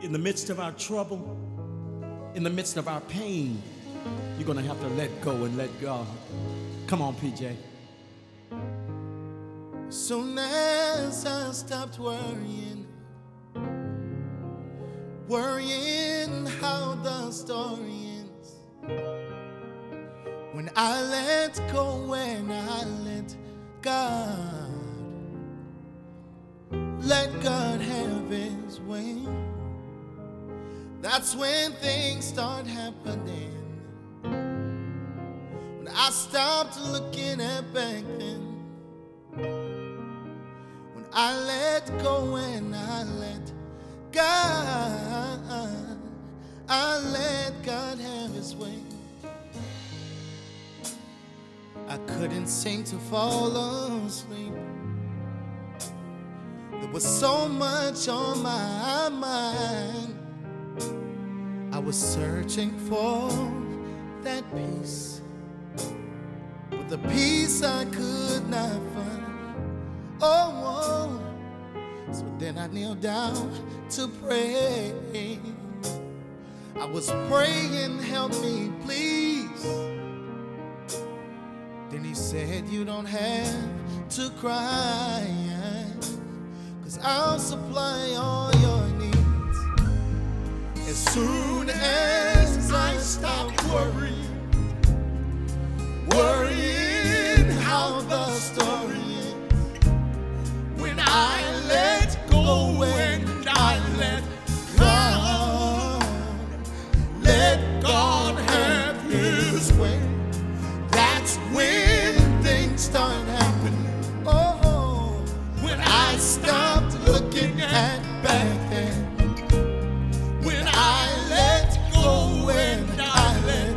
in the midst of our trouble, in the midst of our pain, you're going to have to let go and let God. Come on, PJ. Soon as I stopped worrying how the story ends, when I let go and I let God have his way, that's when things start happening. When I stopped looking at back then, when I let go and I let God have his way, I couldn't seem to fall asleep. There was so much on my mind. I was searching for that peace, but the peace I could not find. Oh, so then I kneeled down to pray. I was praying, help me, please. Then he said, you don't have to cry, 'cause I'll supply all your needs. As soon as I stop worrying how the story ends, when I let go and I let God have his way, that's when things start happening. Oh, when I stopped looking at back then, when I let go and I let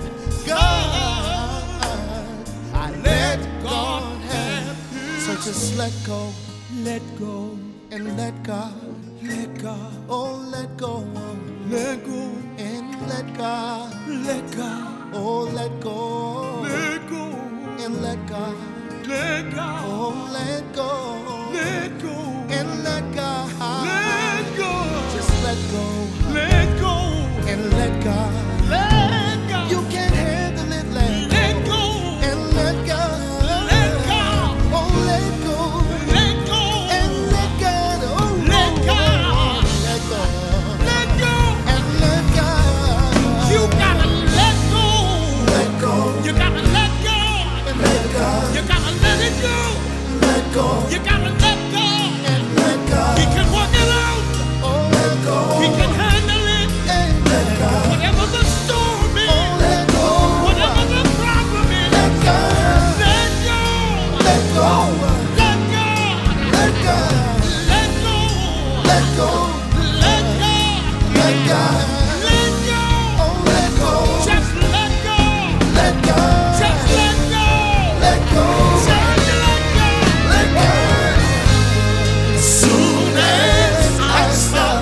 God have his. So just let go and let God, oh let go, and let God, oh let go, and let God, oh let go, and let God, just let go, and let God, you can't handle it, let go, and let God, oh let go, and let God, oh let go, and let God, you gotta let go, you gotta let go, and let God, you gotta let it go, you gotta let go, and let God, he can work it out, oh let go, he can handle it, and let God, whatever the storm is, oh let go, whatever the problem is, let God, let go, let go, let go, let God, let go, let go, let go, let God, let go, oh let go, just let go, let God, just let go, let go, just let go, let God. Soon as I stop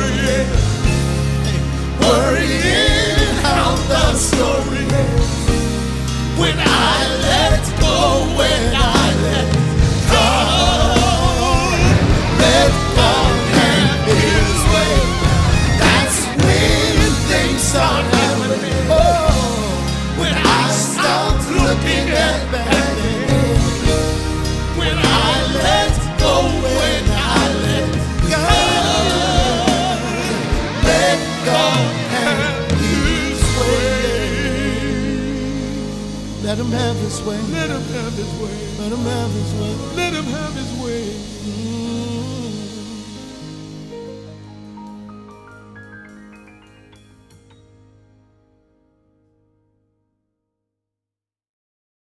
worrying how the story ends, when I let go, when I let God have his way, that's when things start happening. Oh, when I stopped looking at back then, when I let go, when I let God have his way. Let him have his way. let him have his way. Let him have his way.